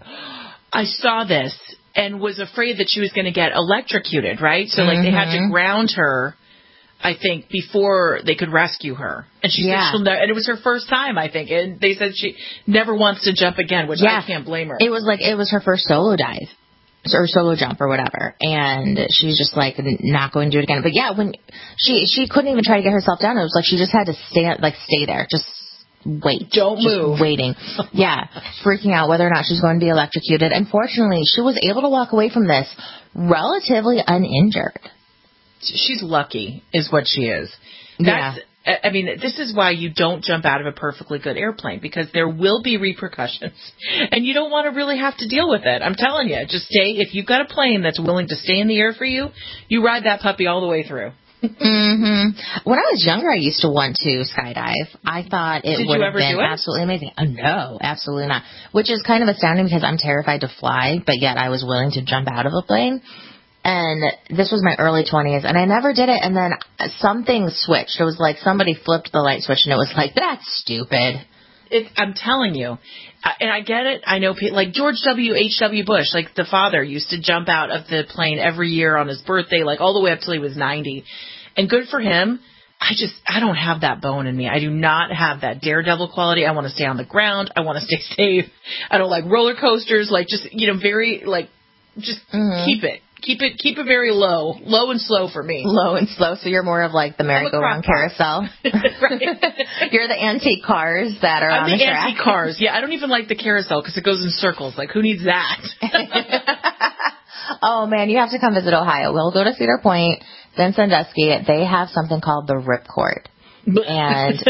I saw this and was afraid that she was going to get electrocuted, right? So, like, mm-hmm. they had to ground her, I think, before they could rescue her. And she yeah. said she'll never, and it was her first time, I think. And they said she never wants to jump again, which yeah. I can't blame her. It was like, it was her first solo dive. Or solo jump or whatever, and she's just like not going to do it again. But yeah, when she she couldn't even try to get herself down, it was like she just had to stand like stay there, just wait, don't just move, waiting. Yeah, freaking out whether or not she's going to be electrocuted. Unfortunately, she was able to walk away from this relatively uninjured. She's lucky, is what she is. That's, yeah. I mean, this is why you don't jump out of a perfectly good airplane, because there will be repercussions, and you don't want to really have to deal with it. I'm telling you, just stay. If you've got a plane that's willing to stay in the air for you, you ride that puppy all the way through. Mm-hmm. When I was younger, I used to want to skydive. I thought it Did would you have ever been do it? absolutely amazing. Oh, no, absolutely not. Which is kind of astounding because I'm terrified to fly, but yet I was willing to jump out of a plane. And this was my early twenties, and I never did it. And then something switched. It was like somebody flipped the light switch, and it was like, that's stupid. It, I'm telling you. And I get it. I know people like George W. H W. Bush, like the father, used to jump out of the plane every year on his birthday, like all the way up till he was ninety. And good for him. I just, I don't have that bone in me. I do not have that daredevil quality. I want to stay on the ground. I want to stay safe. I don't like roller coasters. Like just, you know, very, like, just mm-hmm. keep it. Keep it keep it very low. Low and slow for me. Low and slow. So you're more of like the merry-go-round carousel. Right. You're the antique cars that are I'm on the, the track. antique cars. Yeah, I don't even like the carousel because it goes in circles. Like, who needs that? Oh, man, you have to come visit Ohio. We'll go to Cedar Point, then Sandusky. They have something called the Ripcord. And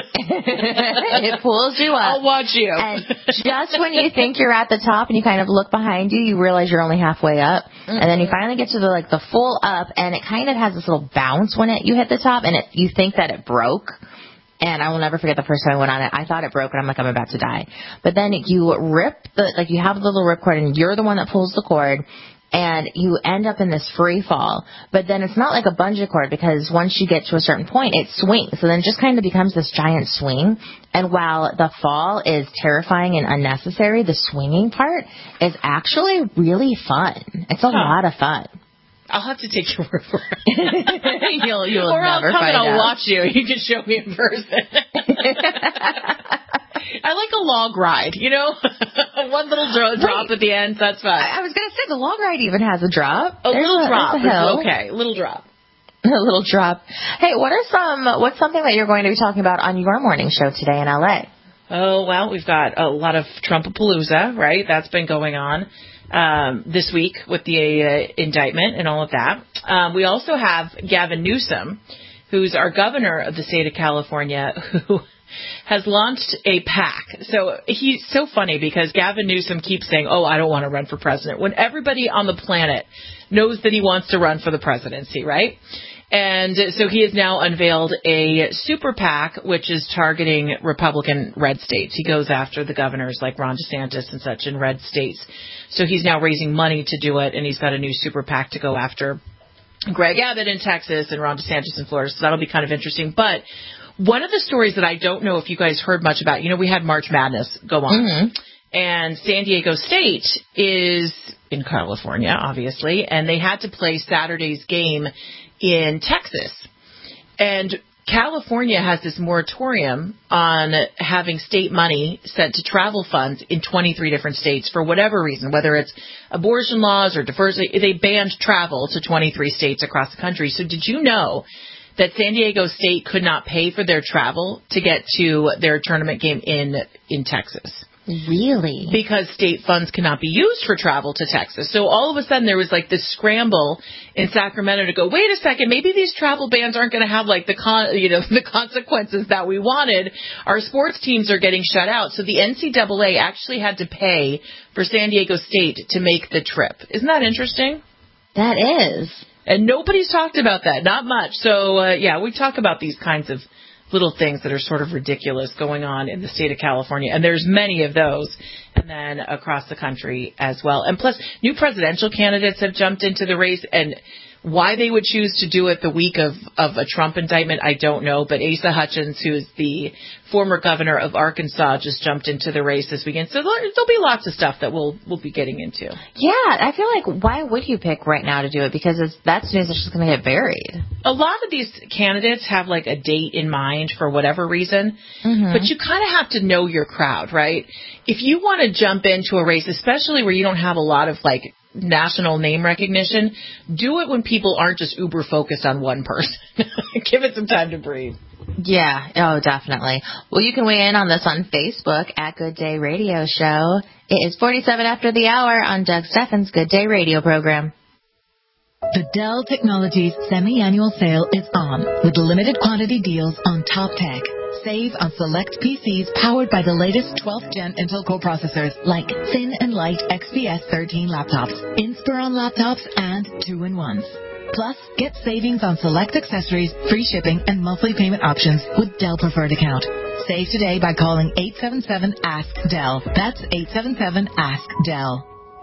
it pulls you up. I'll watch you. And just when you think you're at the top and you kind of look behind you, you realize you're only halfway up. Mm-hmm. And then you finally get to the like the full up, and it kind of has this little bounce when it you hit the top, and it you think that it broke. And I will never forget the first time I went on it. I thought it broke, and I'm like, I'm about to die. But then you rip the like you have the little rip cord, and you're the one that pulls the cord. And you end up in this free fall. But then it's not like a bungee cord, because once you get to a certain point, it swings. So then it just kind of becomes this giant swing. And while the fall is terrifying and unnecessary, the swinging part is actually really fun. It's a huh. lot of fun. I'll have to take your word for it. you'll you'll or never I'll come find and I'll out. watch you. You can show me in person. I like a log ride, you know? One little dro- drop at the end, that's fine. I, I was going to say, the log ride even has a drop. A There's little a, drop. there's a hill. Okay, a little drop. A little drop. Hey, what are some, what's something that you're going to be talking about on your morning show today in L A? Oh, well, we've got a lot of Trumpapalooza, right? That's been going on um, this week with the uh, indictment and all of that. Um, we also have Gavin Newsom, who's our governor of the state of California, who has launched a PAC. So he's so funny because Gavin Newsom keeps saying, oh, I don't want to run for president, when everybody on the planet knows that he wants to run for the presidency, right? And so he has now unveiled a super PAC, which is targeting Republican red states. He goes after the governors like Ron DeSantis and such in red states. So he's now raising money to do it, and he's got a new super PAC to go after Greg Abbott in Texas and Ron DeSantis in Florida. So that'll be kind of interesting. But one of the stories that I don't know if you guys heard much about, you know, we had March Madness go on. Mm-hmm. And San Diego State is in California, obviously, and they had to play Saturday's game in Texas. And California has this moratorium on having state money sent to travel funds in twenty-three different states for whatever reason, whether it's abortion laws or diversity. They banned travel to twenty-three states across the country. So did you know that San Diego State could not pay for their travel to get to their tournament game in in Texas? Really? Because state funds cannot be used for travel to Texas. So all of a sudden there was like this scramble in Sacramento to go, wait a second, maybe these travel bans aren't going to have like the con- you know the consequences that we wanted. Our sports teams are getting shut out. So the N C double A actually had to pay for San Diego State to make the trip. Isn't that interesting? That is. And nobody's talked about that, not much. So, uh, yeah, we talk about these kinds of little things that are sort of ridiculous going on in the state of California. And there's many of those, and then across the country as well. And plus, new presidential candidates have jumped into the race, and why they would choose to do it the week of, of a Trump indictment, I don't know. But Asa Hutchins, who is the former governor of Arkansas, just jumped into the race this weekend. So there'll be lots of stuff that we'll we'll be getting into. Yeah, I feel like why would you pick right now to do it? Because it's, that's news that's just going to get buried. A lot of these candidates have like a date in mind for whatever reason, mm-hmm. but you kind of have to know your crowd, right? If you want to jump into a race, especially where you don't have a lot of like national name recognition, do it when people aren't just uber focused on one person. Give it some time to breathe. Yeah, oh, definitely. Well, you can weigh in on this on Facebook at Good Day Radio Show. It is forty-seven after the hour on Doug Steffens' Good Day Radio program. The Dell Technologies semi-annual sale is on with limited quantity deals on top tech. Save on select P Cs powered by the latest twelfth gen Intel Core processors like thin and light X P S thirteen laptops, Inspiron laptops, and two in ones. Plus, get savings on select accessories, free shipping, and monthly payment options with Dell Preferred Account. Save today by calling eight seven seven ask Dell. That's eight seven seven ask Dell.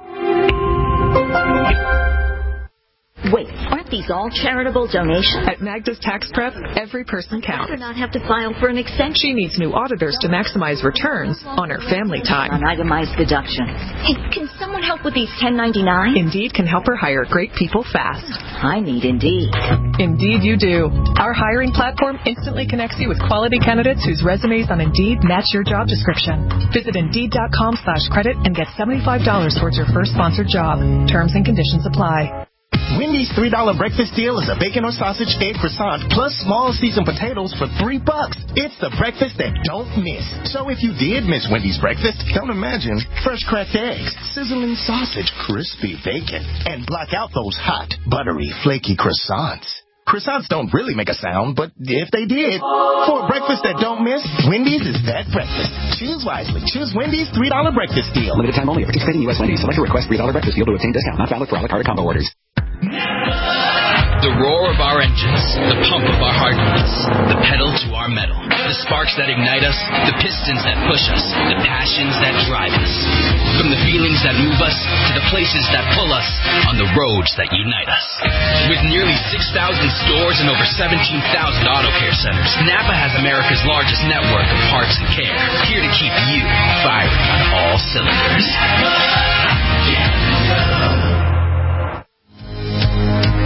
Wait, aren't these all charitable donations? At Magda's Tax Prep, every person counts. Does not have to file for an extension. She needs new auditors to maximize returns on her family time. On itemized deductions. Hey, can someone help with these ten ninety-nine? Indeed can help her hire great people fast. I need Indeed. Indeed you do. Our hiring platform instantly connects you with quality candidates whose resumes on Indeed match your job description. Visit Indeed.com slash credit and get seventy-five dollars towards your first sponsored job. Terms and conditions apply. Wendy's three dollar breakfast deal is a bacon or sausage egg croissant plus small seasoned potatoes for three bucks. It's the breakfast that don't miss. So if you did miss Wendy's breakfast, don't imagine fresh cracked eggs, sizzling sausage, crispy bacon, and block out those hot, buttery, flaky croissants. Croissants don't really make a sound, but if they did, for a breakfast that don't miss, Wendy's is that breakfast. Choose wisely. Choose Wendy's three dollar breakfast deal. Limited time only. Participating U S Wendy's. Select a request three dollar breakfast deal to obtain discount. Not valid for a la carte combo orders. The roar of our engines, the pump of our heartbeats, the pedal to our metal, the sparks that ignite us, the pistons that push us, the passions that drive us. From the feelings that move us to the places that pull us on the roads that unite us. With nearly six thousand stores and over seventeen thousand auto care centers, Napa has America's largest network of parts and care, here to keep you firing on all cylinders.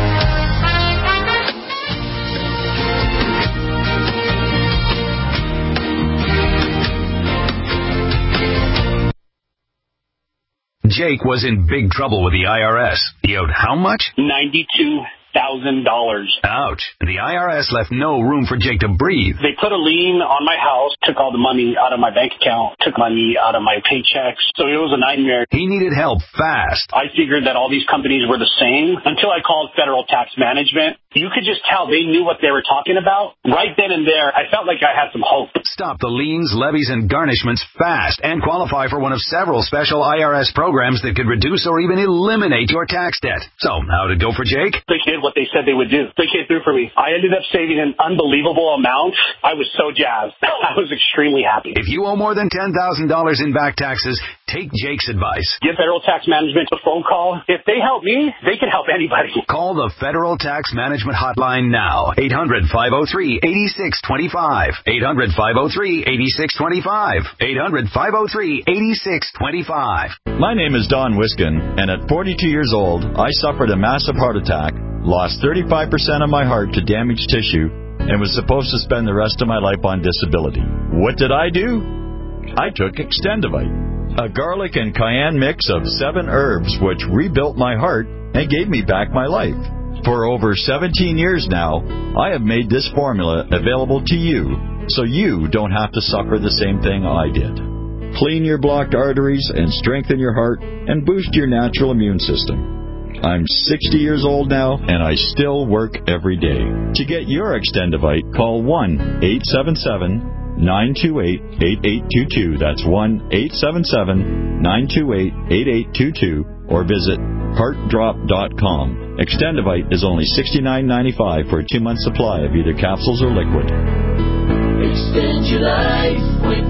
Jake was in big trouble with the I R S. He owed how much? ninety-two thousand dollars. Ouch. The I R S left no room for Jake to breathe. They put a lien on my house, took all the money out of my bank account, took money out of my paychecks. So it was a nightmare. He needed help fast. I figured that all these companies were the same until I called Federal Tax Management. You could just tell they knew what they were talking about. Right then and there, I felt like I had some hope. Stop the liens, levies, and garnishments fast and qualify for one of several special I R S programs that could reduce or even eliminate your tax debt. So, how'd it go for Jake? They did what they said they would do. They came through for me. I ended up saving an unbelievable amount. I was so jazzed. I was extremely happy. If you owe more than ten thousand dollars in back taxes, take Jake's advice. Give Federal Tax Management a phone call. If they help me, they can help anybody. Call the Federal Tax Management Hotline now. eight hundred, five oh three, eight six two five. eight hundred, five oh three, eight six two five. eight hundred, five oh three, eight six two five. My name is Don Wiskin, and at forty-two years old, I suffered a massive heart attack, lost thirty-five percent of my heart to damaged tissue, and was supposed to spend the rest of my life on disability. What did I do? I took Extendivite, a garlic and cayenne mix of seven herbs which rebuilt my heart and gave me back my life. For over seventeen years now, I have made this formula available to you, so you don't have to suffer the same thing I did. Clean your blocked arteries and strengthen your heart and boost your natural immune system. I'm sixty years old now, and I still work every day. To get your Extendivite, call one eight seven seven, nine two eight, eight eight two two. That's one eight seven seven, nine two eight, eight eight two two, or visit heart drop dot com. Extendivite is only sixty-nine ninety-five for a two-month supply of either capsules or liquid. Extend your life with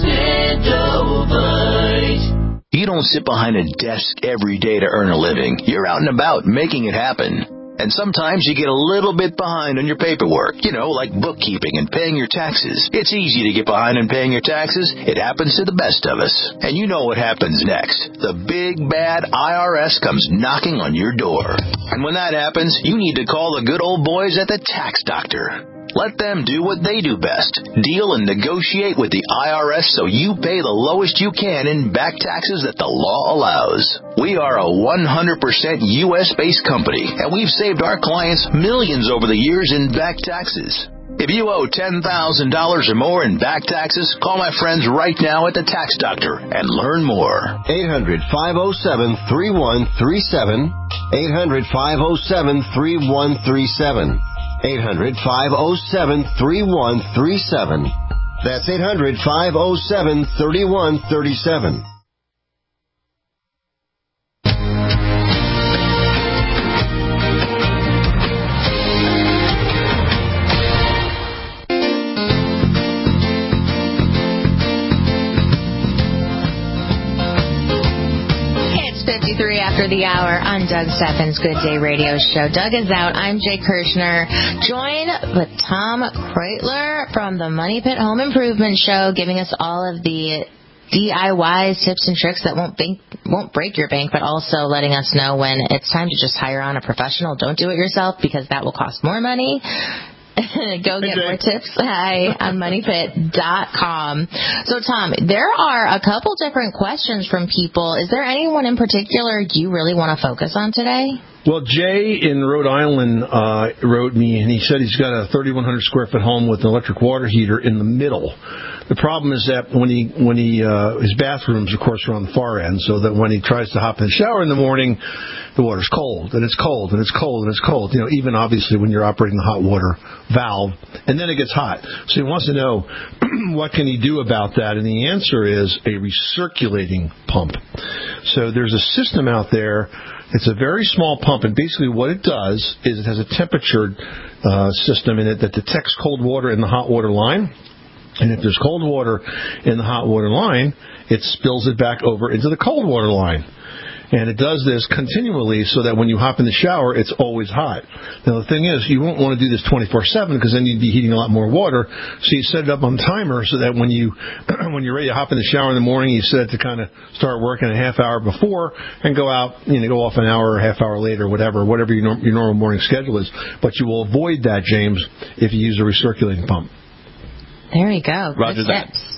Extendivite. You don't sit behind a desk every day to earn a living. You're out and about making it happen. And sometimes you get a little bit behind on your paperwork, you know, like bookkeeping and paying your taxes. It's easy to get behind in paying your taxes. It happens to the best of us. And you know what happens next. The big, bad I R S comes knocking on your door. And when that happens, you need to call the good old boys at the Tax Doctor. Let them do what they do best. Deal and negotiate with the I R S so you pay the lowest you can in back taxes that the law allows. We are a one hundred percent U S-based company, and we've saved our clients millions over the years in back taxes. If you owe ten thousand dollars or more in back taxes, call my friends right now at the Tax Doctor and learn more. eight hundred, five oh seven, three one three seven. eight hundred, five oh seven, three one three seven. eight hundred, five oh seven, three one three seven. That's eight hundred, five oh seven, three one three seven. fifty-three after the hour on Doug Steffens' Good Day Radio Show. Doug is out. I'm Jay Kirshner. Join with Tom Kreutler from the Money Pit Home Improvement Show, giving us all of the D I Ys, tips and tricks that won't bank, won't break your bank, but also letting us know when it's time to just hire on a professional. Don't do it yourself, because that will cost more money. Go get more tips. Hi, on money pit dot com. So, Tom, there are a couple different questions from people. Is there anyone in particular you really want to focus on today? Well, Jay in Rhode Island uh, wrote me, and he said he's got a thirty-one hundred square foot home with an electric water heater in the middle. The problem is that when he when he uh, his bathrooms, of course, are on the far end, so that when he tries to hop in the shower in the morning, the water's cold, and it's cold, and it's cold, and it's cold. You know, even obviously when you're operating the hot water valve, and then it gets hot. So he wants to know what can he do about that, and the answer is a recirculating pump. So there's a system out there. It's a very small pump, and basically what it does is it has a temperature uh, system in it that detects cold water in the hot water line. And if there's cold water in the hot water line, it spills it back over into the cold water line. And it does this continually so that when you hop in the shower, it's always hot. Now, the thing is, you won't want to do this twenty-four seven because then you'd be heating a lot more water. So you set it up on timer so that when, you, when you're ready to hop in the shower in the morning, you set it to kind of start working a half hour before and go out, you know, go off an hour or a half hour later, whatever, whatever your, norm, your normal morning schedule is. But you will avoid that, James, if you use a recirculating pump. There you go. Roger Good that. tips.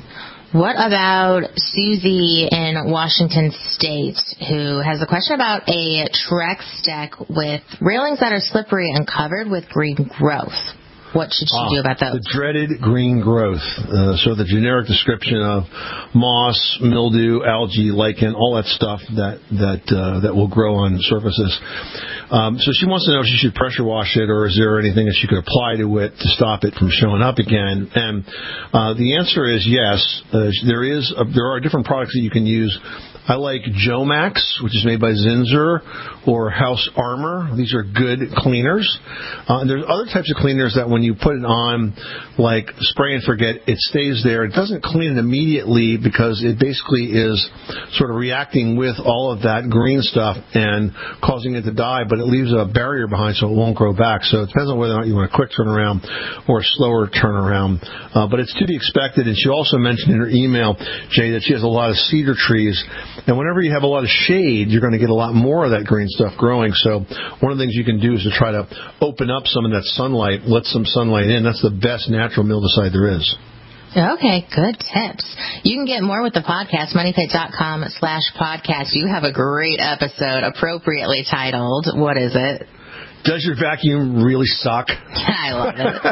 What about Susie in Washington State, who has a question about a Trex deck with railings that are slippery and covered with green growth? What should she ah, do about those? The dreaded green growth. Uh, so the generic description of moss, mildew, algae, lichen, all that stuff that that uh, that will grow on surfaces. Um, so she wants to know if she should pressure wash it, or is there anything that she could apply to it to stop it from showing up again? And uh, the answer is yes. Uh, there is a, there are different products that you can use. I like Jomax, which is made by Zinsser, or House Armor. These are good cleaners. Uh, and there's other types of cleaners that when you put it on, like spray and forget, it stays there. It doesn't clean it immediately because it basically is sort of reacting with all of that green stuff and causing it to die, but it leaves a barrier behind so it won't grow back. So it depends on whether or not you want a quick turnaround or a slower turnaround. Uh, but it's to be expected. And she also mentioned in her email, Jay, that she has a lot of cedar trees. And whenever you have a lot of shade, you're going to get a lot more of that green stuff growing. So one of the things you can do is to try to open up some of that sunlight, let some sunlight in. That's the best natural mildewcide there is. Okay, good tips. You can get more with the podcast, moneypit.com slash podcast. You have a great episode appropriately titled, what is it? Does your vacuum really suck? I love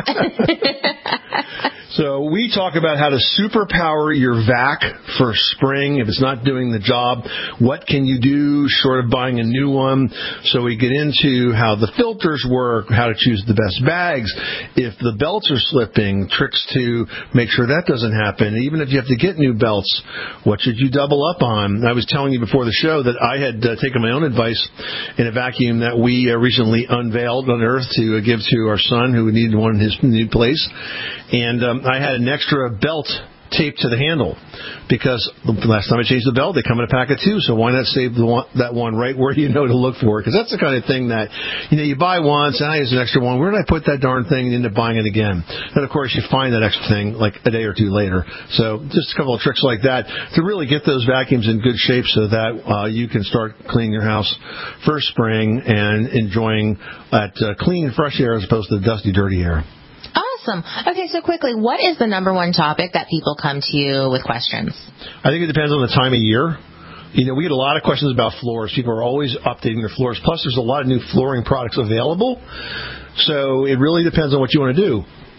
it. So we talk about how to superpower your vac for spring if it's not doing the job. What can you do short of buying a new one? So we get into how the filters work, how to choose the best bags. If the belts are slipping, tricks to make sure that doesn't happen. Even if you have to get new belts, what should you double up on? I was telling you before the show that I had uh, taken my own advice in a vacuum that we uh, recently unveiled on Earth to uh, give to our son who needed one in his new place. And um, I had an extra belt taped to the handle because the last time I changed the belt, they come in a pack of two. So why not save the one, that one right where you know to look for it? Because that's the kind of thing that, you know, you buy once and I use an extra one. Where did I put that darn thing? And end up buying it again. And of course, you find that extra thing like a day or two later. So just a couple of tricks like that to really get those vacuums in good shape so that uh, you can start cleaning your house for spring and enjoying that uh, clean, fresh air as opposed to the dusty, dirty air. Awesome. Okay, so quickly, what is the number one topic that people come to you with questions? I think it depends on the time of year. You know, we get a lot of questions about floors. People are always updating their floors. Plus, there's a lot of new flooring products available. So it really depends on what you want to do.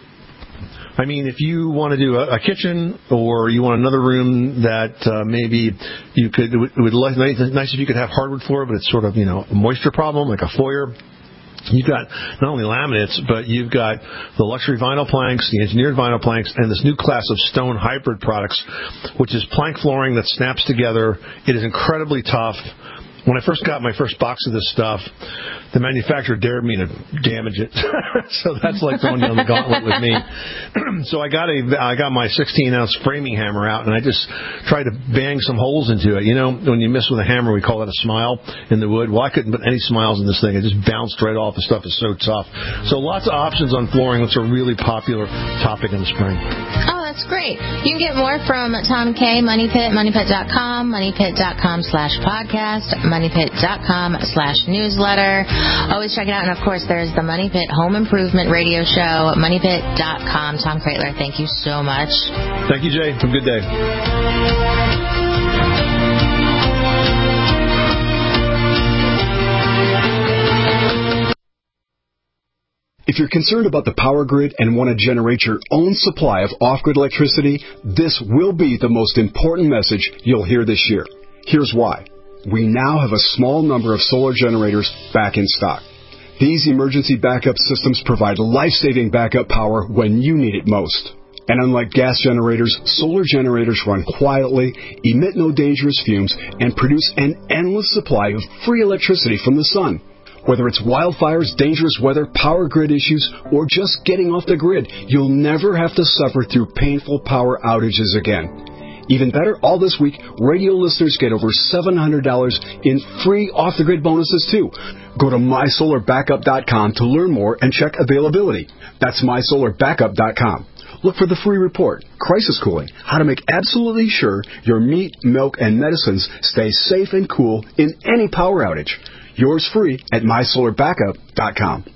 I mean, if you want to do a, a kitchen or you want another room that uh, maybe you could, it would, it would be nice if you could have hardwood floor, but it's sort of, you know, a moisture problem, like a foyer. You've got not only laminates, but you've got the luxury vinyl planks, the engineered vinyl planks, and this new class of stone hybrid products, which is plank flooring that snaps together. It is incredibly tough. When I first got my first box of this stuff, the manufacturer dared me to damage it. So that's like throwing down the gauntlet with me. So I got a, I got my sixteen ounce framing hammer out, and I just tried to bang some holes into it. You know, when you miss with a hammer, we call that a smile in the wood. Well, I couldn't put any smiles in this thing. It just bounced right off. The stuff is so tough. So lots of options on flooring, which are a really popular topic in the spring. Oh, that's great. You can get more from Tom Kay, Money Pit, money pit dot com, money pit dot com slash podcast, money pit dot com slash newsletter. Always check it out. And, of course, there's the Money Pit Home Improvement Radio Show, money pit dot com. Tom Kraeutler, thank you so much. Thank you, Jay. Have a good day. If you're concerned about the power grid and want to generate your own supply of off-grid electricity, this will be the most important message you'll hear this year. Here's why. We now have a small number of solar generators back in stock. These emergency backup systems provide life-saving backup power when you need it most. And unlike gas generators, solar generators run quietly, emit no dangerous fumes, and produce an endless supply of free electricity from the sun. Whether it's wildfires, dangerous weather, power grid issues, or just getting off the grid, you'll never have to suffer through painful power outages again. Even better, all this week, radio listeners get over seven hundred dollars in free off-the-grid bonuses, too. Go to my solar backup dot com to learn more and check availability. That's my solar backup dot com. Look for the free report, Crisis Cooling, how to make absolutely sure your meat, milk, and medicines stay safe and cool in any power outage. Yours free at my solar backup dot com.